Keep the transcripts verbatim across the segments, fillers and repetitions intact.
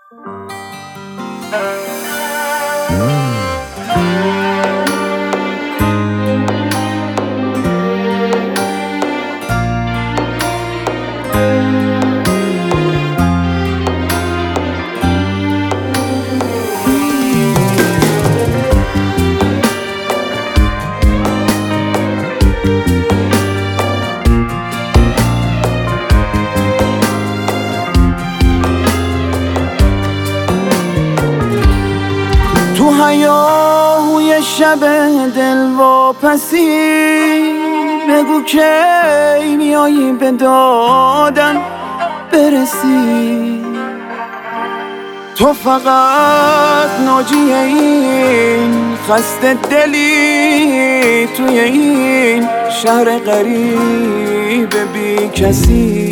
تو هیاهوی شب دلواپسی بگو کی میایی به دادم برسی. تو فقط ناجی این خسته دلی توی این شهر غریب بی کسی.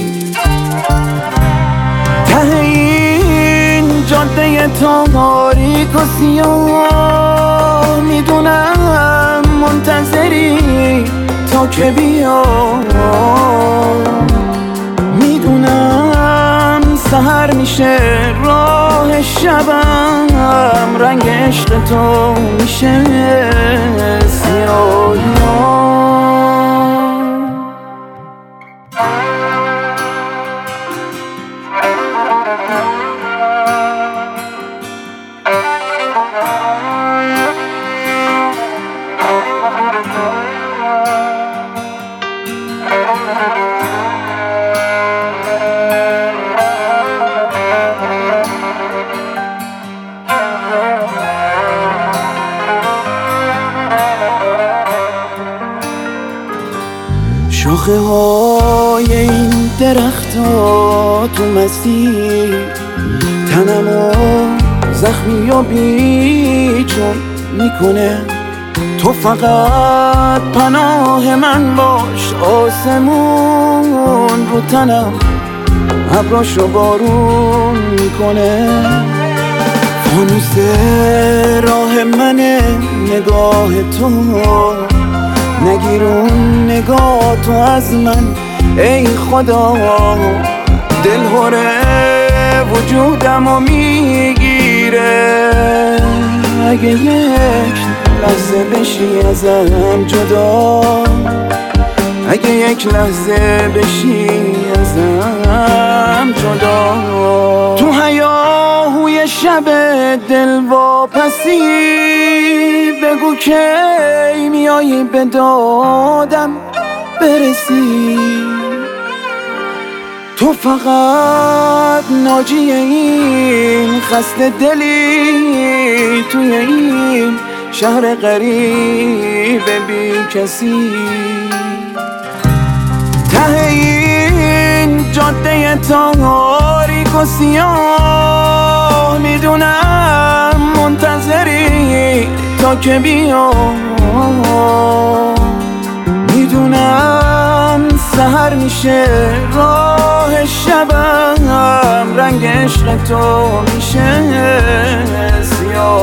ته این جاده تاریک و سیاه میدونم منتظری تا که بیام. میدونم سحر میشه راه شبم، رنگ عشق تو میشه سیاه. شاخه های این درخت ها تو مسیر تنمو زخمی و بیچون میکنه. تو فقط پناه من باش، آسمون رو تنم ابراشو بارون میکنه. فانوس راه منه نگاه تو، نگیرون نگاه تو از من ای خدا. دلهوره وجودمو میگیره اگه یک لحظه بشی ازم جدا، اگه یک لحظه بشی ازم جدا. تو هیاهوی شب دلواپسی بگو کی میایی به دادم برسی. تو فقط ناجی این خسته دلی توی این شهر غریب بی کسی. ته این جاده تاریک و سیاه میدونم منتظری تا که بیام. میدونم سحر میشه راه شبم، رنگ عشق تو میشه سیاه.